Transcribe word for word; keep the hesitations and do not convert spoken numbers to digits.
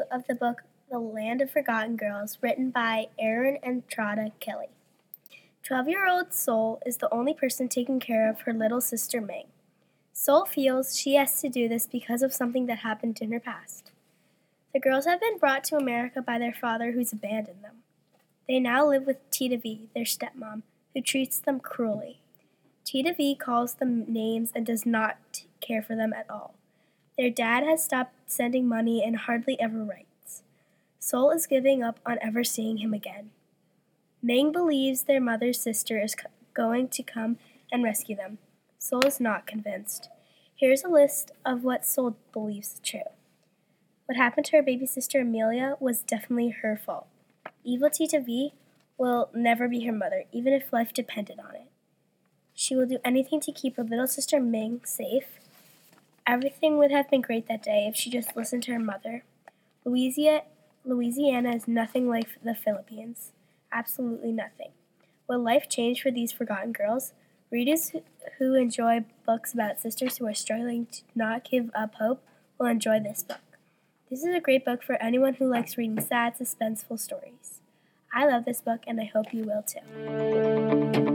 of the book The Land of Forgotten Girls, written by Erin Entrada Kelly. Twelve-year-old Sol is the only person taking care of her little sister Ming. Sol feels she has to do this because of something that happened in her past. The girls have been brought to America by their father, who's abandoned them. They now live with Tita V, their stepmom, who treats them cruelly. Tita V calls them names and does not care for them at all. Their dad has stopped sending money and hardly ever writes. Sol is giving up on ever seeing him again. Ming believes their mother's sister is co- going to come and rescue them. Sol is not convinced. Here's a list of what Sol believes is true. What happened to her baby sister Amelia was definitely her fault. Evil Tita V will never be her mother, even if life depended on it. She will do anything to keep her little sister Ming safe. Everything would have been great that day if she just listened to her mother. Louisiana, Louisiana is nothing like the Philippines. Absolutely nothing. Will life change for these forgotten girls? Readers who enjoy books about sisters who are struggling to not give up hope will enjoy this book. This is a great book for anyone who likes reading sad, suspenseful stories. I love this book, and I hope you will too.